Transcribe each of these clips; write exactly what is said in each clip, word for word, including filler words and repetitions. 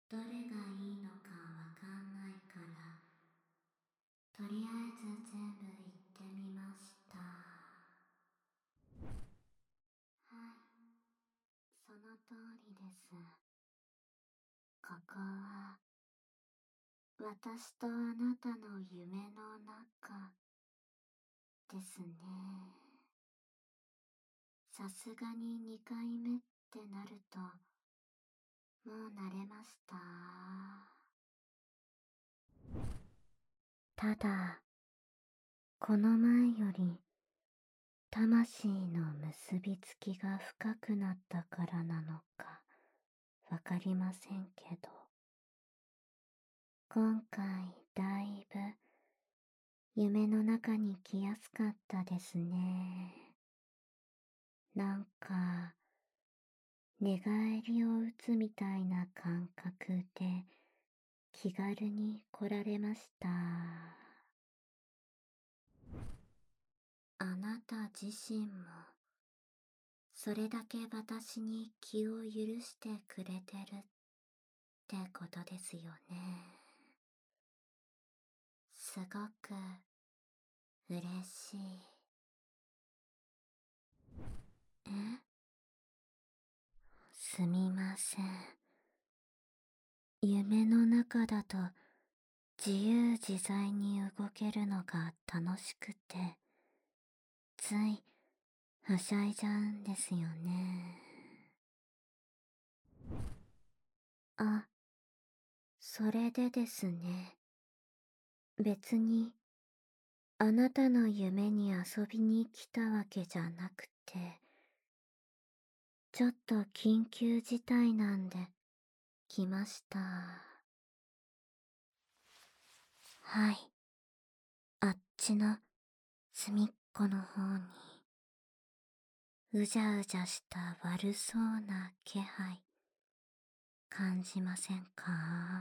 どれがいいのかわかんないから、とりあえず全部言ってみました。はい、その通りです。ここは、私とあなたの夢の中ですね。さすがににかいめってなると、もう慣れました。ただ、この前より魂の結びつきが深くなったからなのかわかりませんけど、今回だいぶ夢の中に来やすかったですね。なんか寝返りを打つみたいな感覚で気軽に来られました。あなた自身もそれだけ私に気を許してくれてるってことですよね。すごく嬉しい。え？すみません。夢の中だと自由自在に動けるのが楽しくて、ついはしゃいじゃうんですよね。あ、それでですね。別にあなたの夢に遊びに来たわけじゃなくて、ちょっと緊急事態なんで来ました。はい。あっちの隅っこの方にうじゃうじゃした悪そうな気配感じませんか？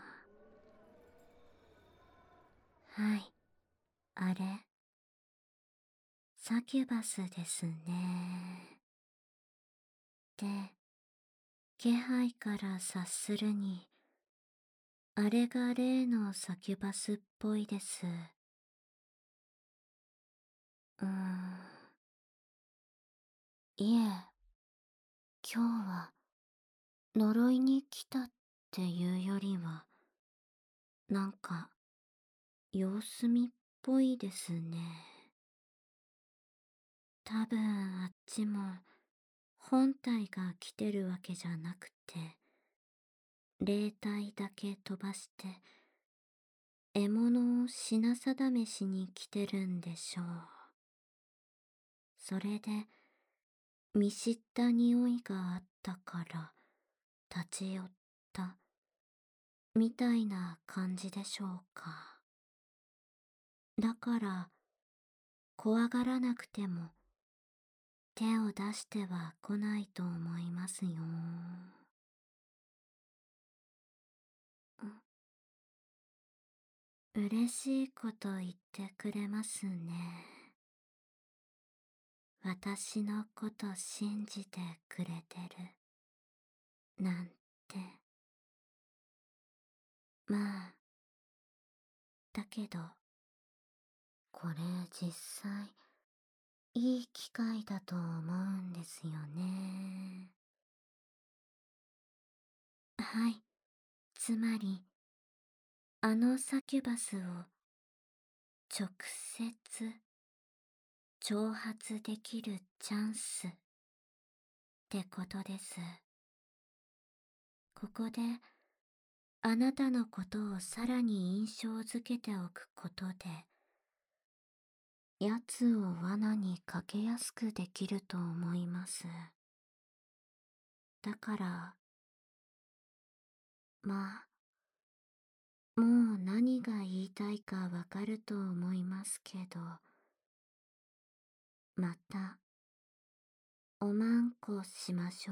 はい、あれサキュバスですね。で、気配から察するにあれが例のサキュバスっぽいです。うーん。いえ、今日は呪いに来たっていうよりは、なんか様子見っぽいですね。多分あっちも本体が来てるわけじゃなくて、霊体だけ飛ばして獲物を品定めしに来てるんでしょう。それで見知った匂いがあったから立ち寄ったみたいな感じでしょうか。だから怖がらなくても手を出しては来ないと思いますよ。嬉しいこと言ってくれますね。私のこと信じてくれてるなんて。まあだけどこれ実際いい機会だと思うんですよね。はい、つまりあのサキュバスを直接挑発できるチャンスってことです。ここであなたのことをさらに印象づけておくことで、奴を罠にかけやすくできると思います。だから、まあ、もう何が言いたいかわかると思いますけど、また、おまんこしましょう。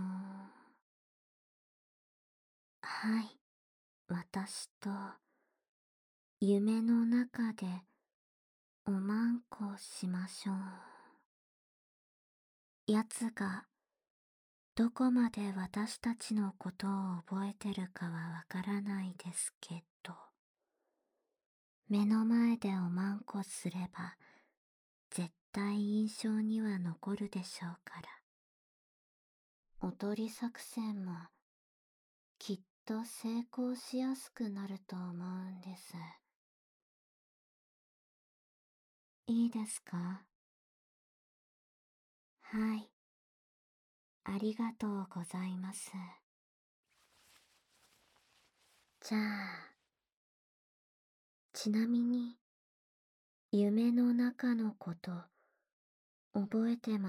はい、私と、夢の中で、おまんこしましょう。奴が、 どこまで私たちのことを覚えてるかはわからないですけど、目の前でおまんこすれば絶対印象には残るでしょうから。おとり作戦もきっと成功しやすくなると思うんです。いいですか？はい。ありがとうございます。じゃあ、ちなみに、夢の中のこと覚えてます？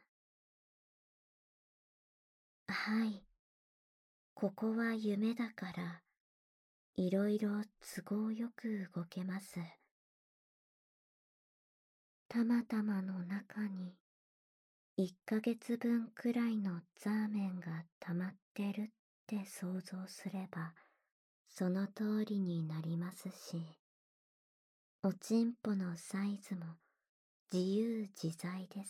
はい。ここは夢だから、いろいろ都合よく動けます。たまたまの中に、いっかげつぶんくらいのザーメンが溜まってるって想像すれば、その通りになりますし、おちんぽのサイズも自由自在です。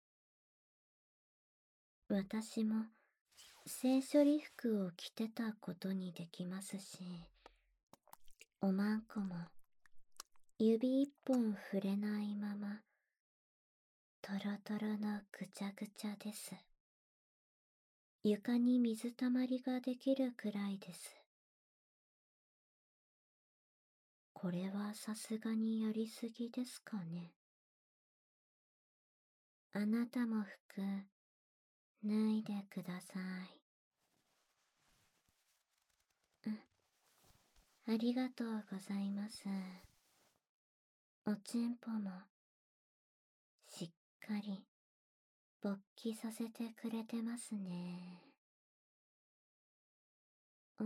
私も性処理服を着てたことにできますし、おまんこも指一本触れないまま、トロトロのぐちゃぐちゃです。床に水たまりができるくらいです。これはさすがにやりすぎですかね。あなたも服脱いでください。うん、ありがとうございます。おちんぽもしっかり勃起させてくれてますね。お、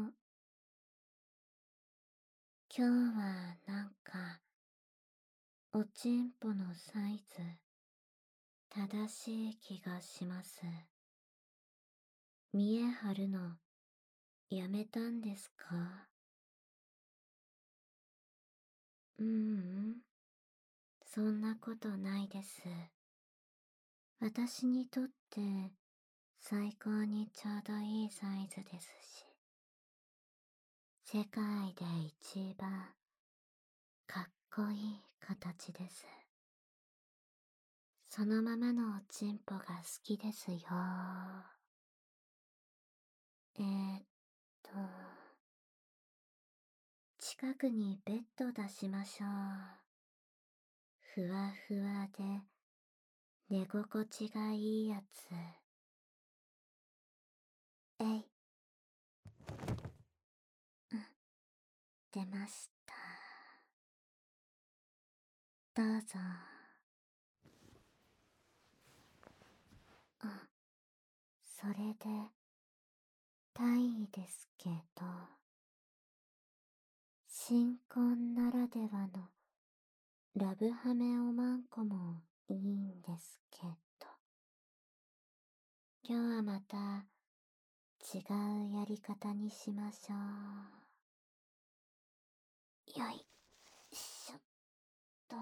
今日はなんかおちんぽのサイズ正しい気がします。見え張るのやめたんですか？ううん、そんなことないです。私にとって最高にちょうどいいサイズですし、世界で一番かっこいい形です。そのままのおちんぽが好きですよ。えーっと、近くにベッド出しましょう。ふわふわで寝心地がいいやつ。えい。うん、出ました。どうぞ。あ、それで、大意ですけど、新婚ならではのラブハメおまんこもいいんですけど、今日はまた違うやり方にしましょう。よいしょっと。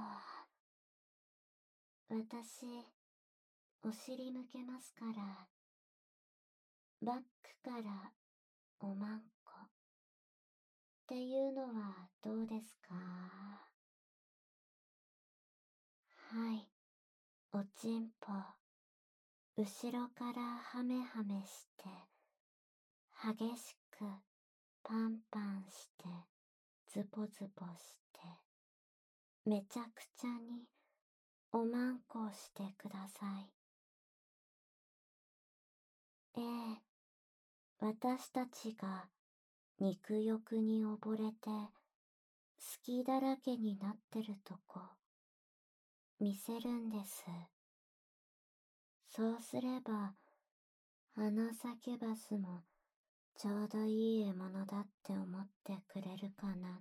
私、お尻向けますから、バックからおまんこっていうのはどうですか？はい、おちんぽ、後ろからハメハメして、激しくパンパンして、ズボズボして、めちゃくちゃにおまんこをしてください。ええ、私たちが肉欲に溺れて、好きだらけになってるとこ、見せるんです。そうすれば、あのサキュバスもちょうどいい獲物だって思ってくれるかなって。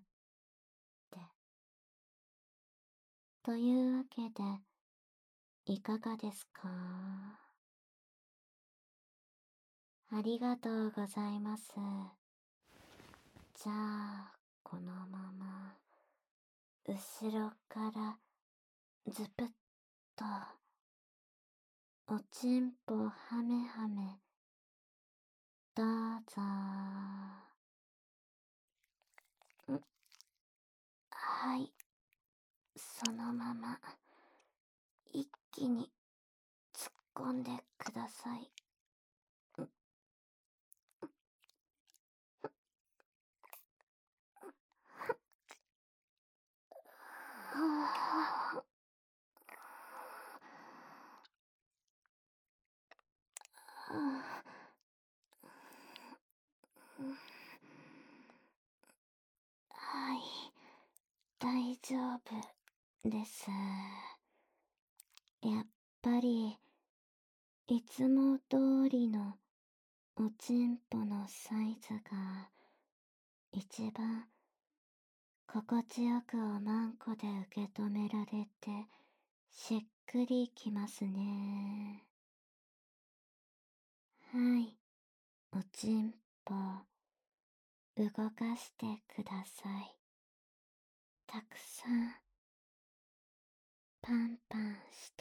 というわけで、いかがですか？ありがとうございます。じゃあ、このまま、後ろからズプッと、おちんぽはめはめどうぞ。んはい、そのまま一気に突っ込んでください。はい、大丈夫です。やっぱり、いつも通りのおちんぽのサイズが一番心地よくおまんこで受け止められてしっくりきますね。はい、おちんぽ動かしてください。たくさんパンパンして。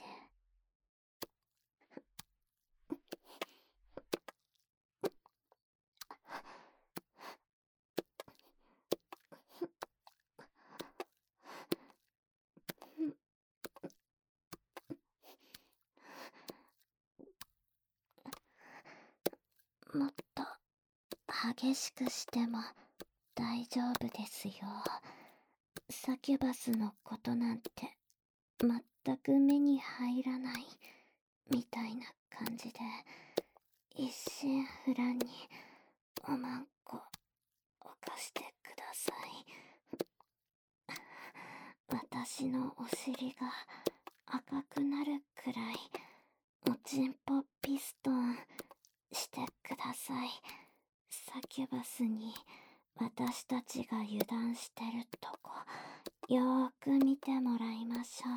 もっと激しくしても大丈夫ですよ。サキュバスのことなんて全く目に入らないみたいな感じで、一心不乱におまんこ犯してください。私のお尻が赤くなるくらいおちんぽピストンしてください。サキュバスに私たちが油断してるとこよーく見てもらいましょ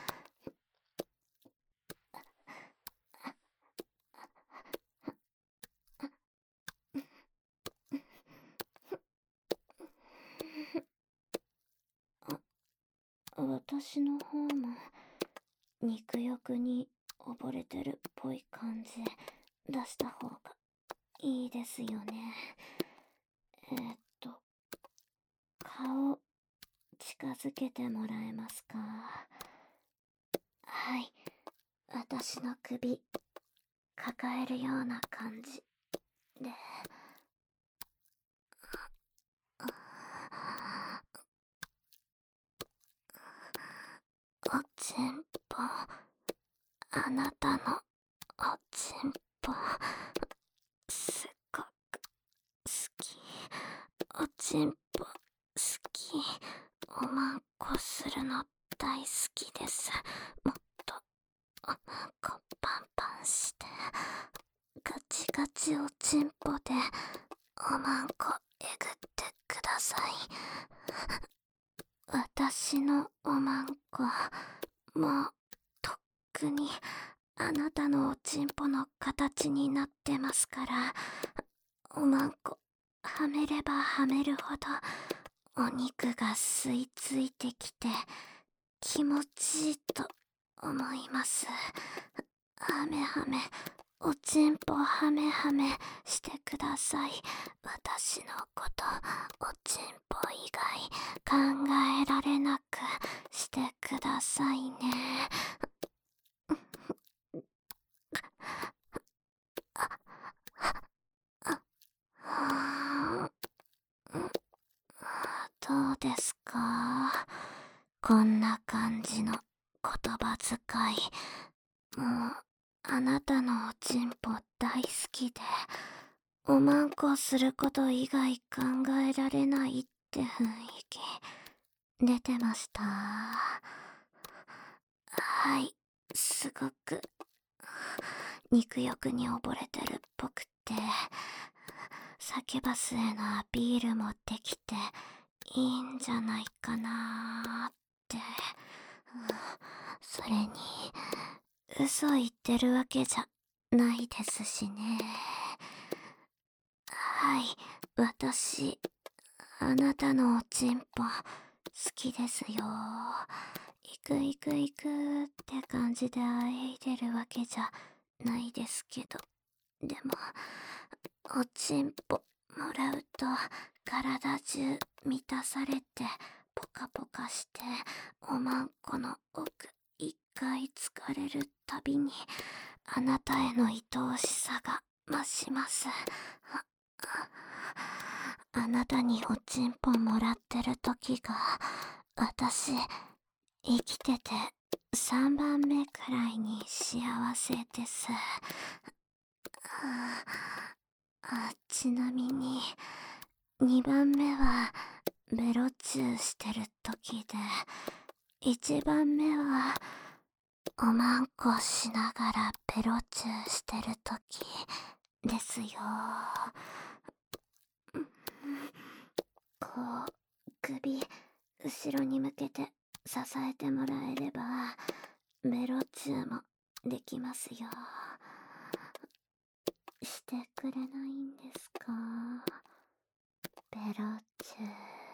う。私の方も肉欲に溺れてるっぽい感じ出した方がいいですよね。えー、っと顔近づけてもらえますか？はい、私の首抱えるような感じで。おちんぽ、あなたのおちんぽすっごく好き。おちんぽ好き。おまんこするの大好きです。もっとおまんこパンパンしてガチガチおちんぽでおまんこえぐってください。私のおまんこもうとっくにあなたのおちんぽの形になってますから、おまんこはめればはめるほどお肉が吸い付いてきて気持ちいいと思います。はめはめ、おちんぽはめはめしてください。私のことおちんぽ以外考えられなくしてくださいね。どうですか？こんな感じの言葉遣い。もうあなたのおちんぽ大好きでおまんこすること以外考えられないって雰囲気出てました。はい、すごく肉欲に溺れてるっぽくてサキュバスへのアピールもできていいんじゃないかなーって、うん、それに嘘言ってるわけじゃないですしね。はい、私あなたのおちんぽ好きですよ。行く行く行くって感じであえいでるわけじゃないですけど、 でもおちんぽもらうと体中満たされてポカポカして、おまんこの奥一回疲れるたびにあなたへの愛おしさが増します。あ、あなたにおちんぽもらってる時が私生きててさんばんめくらいに幸せです。ああ、ちなみににばんめはベロチューしてる時で、いちばんめはおまんこしながらベロチューしてる時ですよ。こう首後ろに向けて支えてもらえればベロチューもできますよ。してくれないんですか、ベロチュー。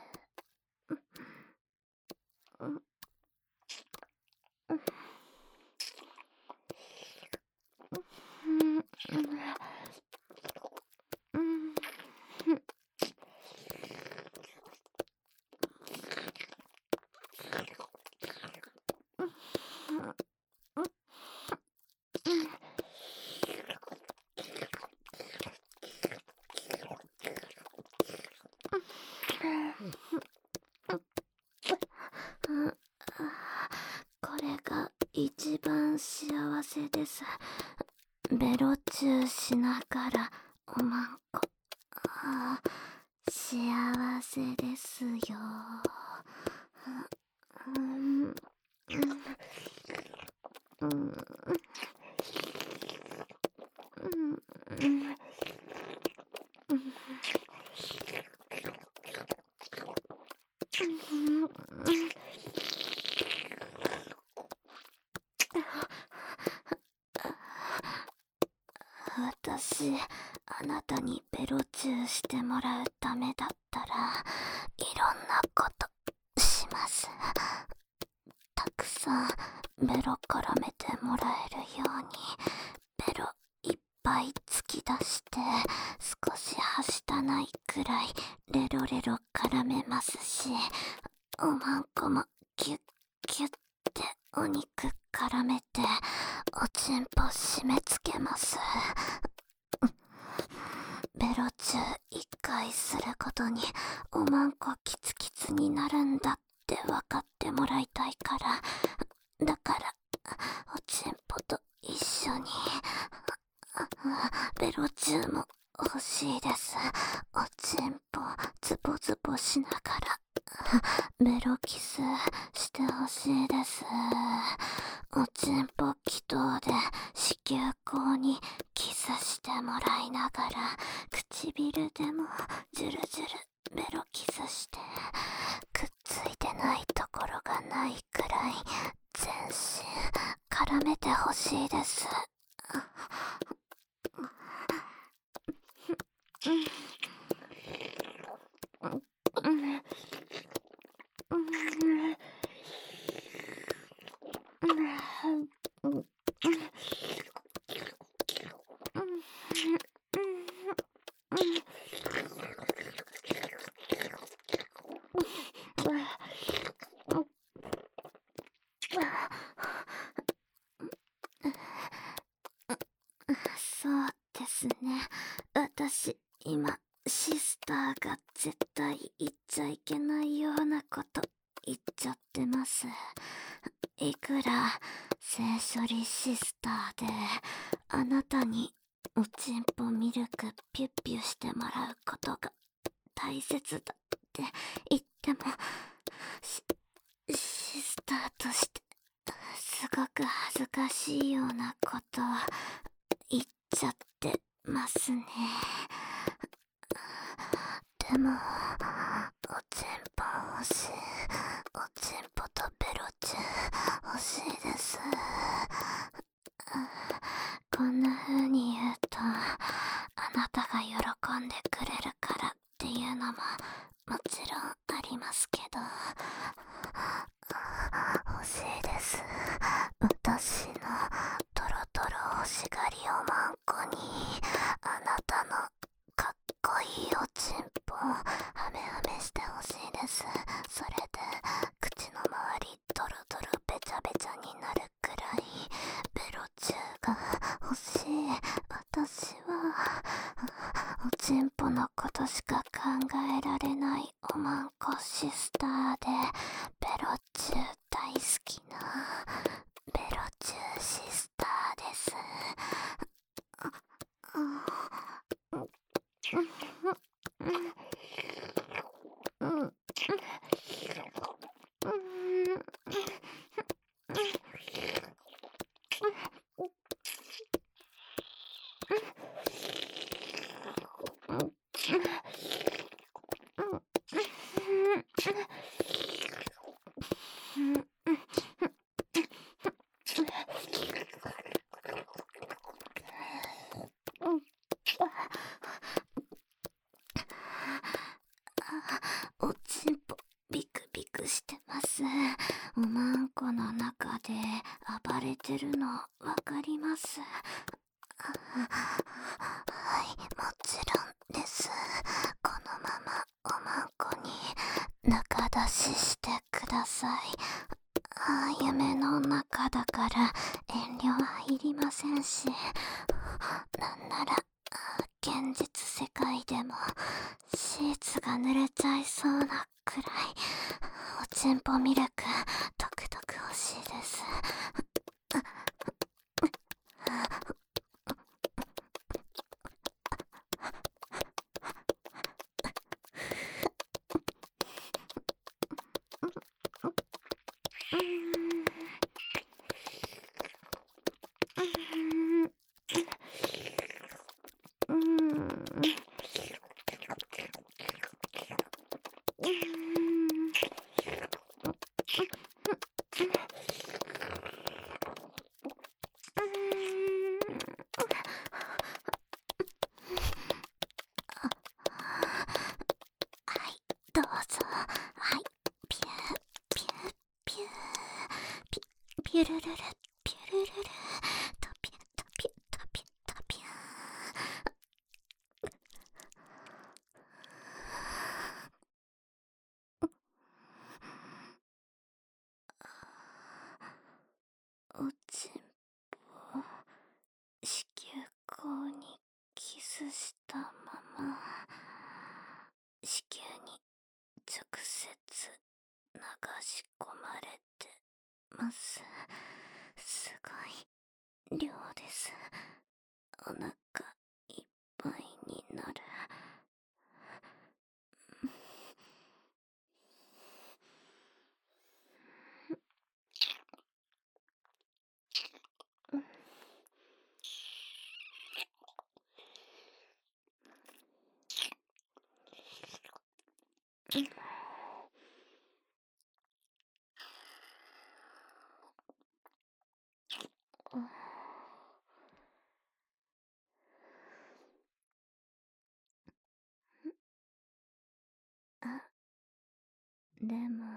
うん、うん、これが一番幸せです。ベロチューしながらおまんこ。あ、幸せですよ。うん、うん、うん、うん、うん、私、あなたにベロチューしてもらうためだったらいろんなことします。たくさんベロ絡めてもらえるようにベロいっぱい突き出して、少しはしたないくらいレロレロ絡めますし、おまんこもキュッキュッてお肉絡めておちんぽ締め付けます。ベロチュー一回することにおまんこキツキツになるんだって分かってもらいたいから、だからおちんぽと一緒にベロチューも欲しいです。おちんぽズボズボしながらベロキスしてほしいです。おちんぽ気筒で子宮口にキスしてもらいながら、唇でもジュルジュルベロキスして、くっついてないところがないくらい全身絡めてほしいです。そうですね。私、今、シスターが絶対言っちゃいけないようなこと言っちゃってます。いくら性処理シスターであなたにおちんぽミルクピュッピュしてもらうことが大切だって言っても、シ、シスターとしてすごく恥ずかしいようなことを言っちゃってますね。でもおちんぽ欲しい。おちんぽとベロチュー欲しいです。こんな風に言うとあなたが喜んでくれるからっていうのももちろんありますけど、欲しいです。私のトロトロ欲しがりおまんこにハメハメしてほしいです。それで口の周りドロドロベチャベチャになるくらいベロチューが欲しい。私はおちんぽのことしか考えられないおまんこシスターで、ベロチュー大好きなベロチューシスターです。おちんぽビクビクしてます。おまんこの中で暴れてるのわかります。はい、もちろんです。このままおまんこに中出ししてください。あ、夢の中だから遠慮はいりませんし、なんなら現実世界でもシーツが濡れちゃいそうなくらいおちんぽミルクとくとく欲しいです。どうぞ。はい、ピューピューピューピピュルルルピュルルルトピュトピュトピュトピュおちんぽ子宮口にキスしたまま子宮に直接流し込まれてます。すごい量です。お腹いっぱいになる。あ、でも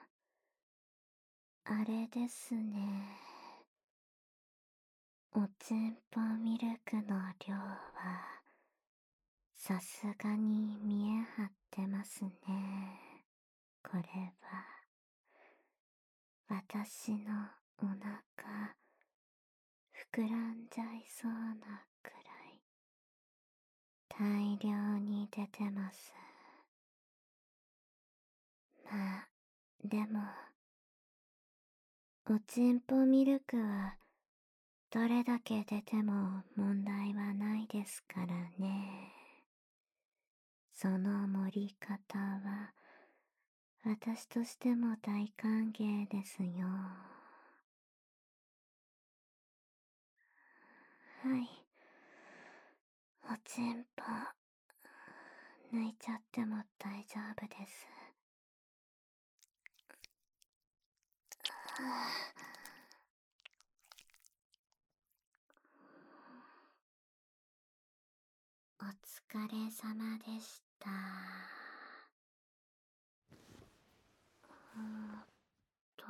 あれですね。おちんぽミルクの量はさすがに見え張ってますね。これは私のお腹膨らんじゃいそうなくらい大量に出てます。まあでもおちんぽミルクはどれだけ出ても問題はないですからね。その盛り方は私としても大歓迎ですよ。はい、おちんぽ抜いちゃっても大丈夫です。お疲れ様でした。うーんと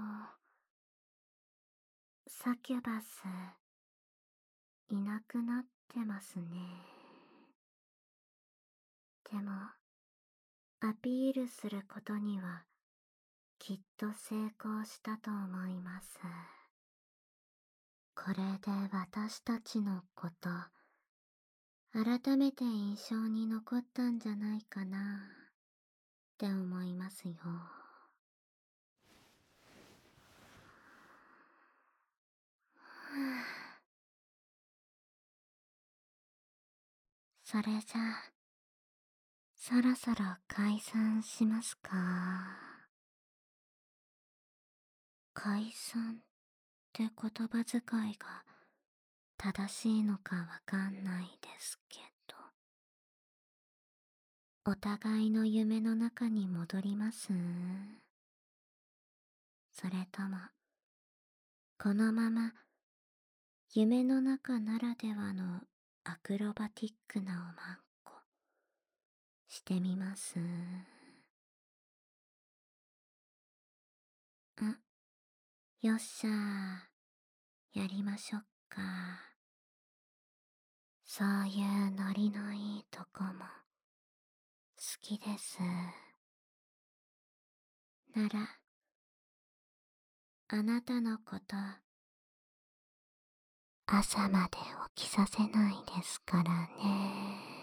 サキュバスいなくなってますね。でもアピールすることにはきっと成功したと思います。これで私たちのこと、改めて印象に残ったんじゃないかなって思いますよ。それじゃあ、そろそろ解散しますか。解散って言葉遣いが正しいのかわかんないですけど、お互いの夢の中に戻ります？それとも、このまま夢の中ならではのアクロバティックなおまんこしてみます？ん、よっしゃー、やりましょっか。そういうノリのいいとこも好きです。なら、あなたのこと朝まで起きさせないですからね。